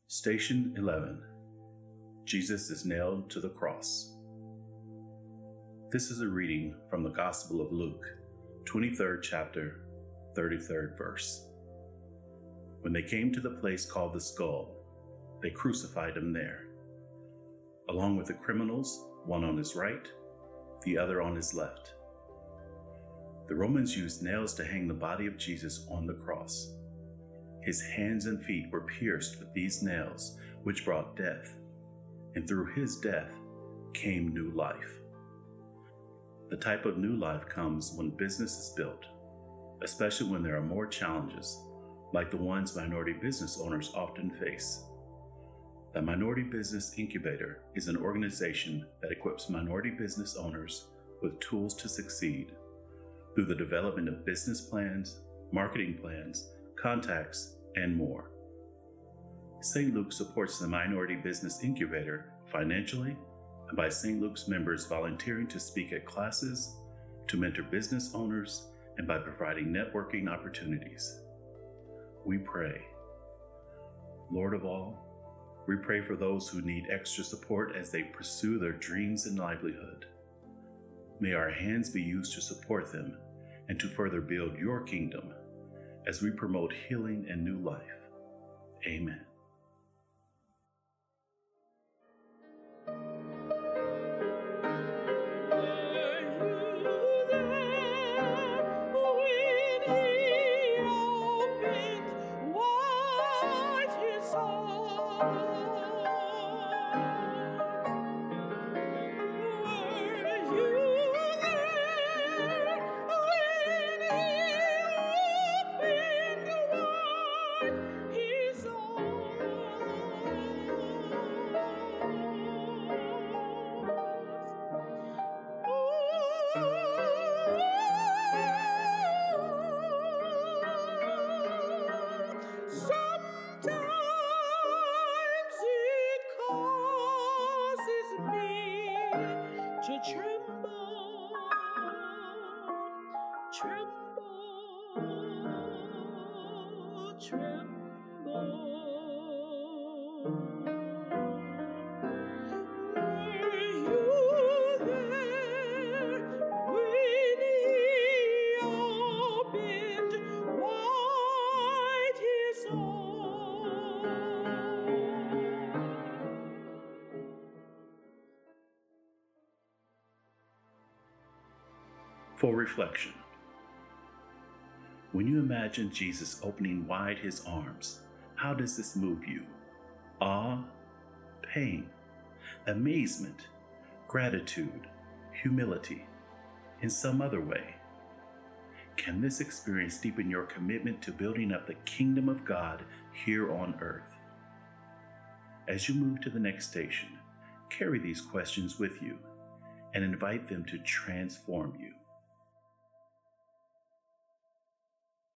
Station 11. Jesus is nailed to the cross. This is a reading from the Gospel of Luke, 23rd chapter, 33rd verse. When they came to the place called the Skull, they crucified him there, along with the criminals, one on his right, the other on his left. The Romans used nails to hang the body of Jesus on the cross. His hands and feet were pierced with these nails, which brought death, and through his death came new life. The type of new life comes when business is built, especially when there are more challenges, like the ones minority business owners often face. The Minority Business Incubator is an organization that equips minority business owners with tools to succeed through the development of business plans, marketing plans, contacts, and more. St. Luke supports the Minority Business Incubator financially and by St. Luke's members volunteering to speak at classes, to mentor business owners, and by providing networking opportunities. We pray. Lord of all, we pray for those who need extra support as they pursue their dreams and livelihood. May our hands be used to support them and to further build your kingdom as we promote healing and new life. Amen. For reflection, when you imagine Jesus opening wide his arms, how does this move you? Awe, pain, amazement, gratitude, humility, in some other way? Can this experience deepen your commitment to building up the kingdom of God here on earth? As you move to the next station, carry these questions with you and invite them to transform you.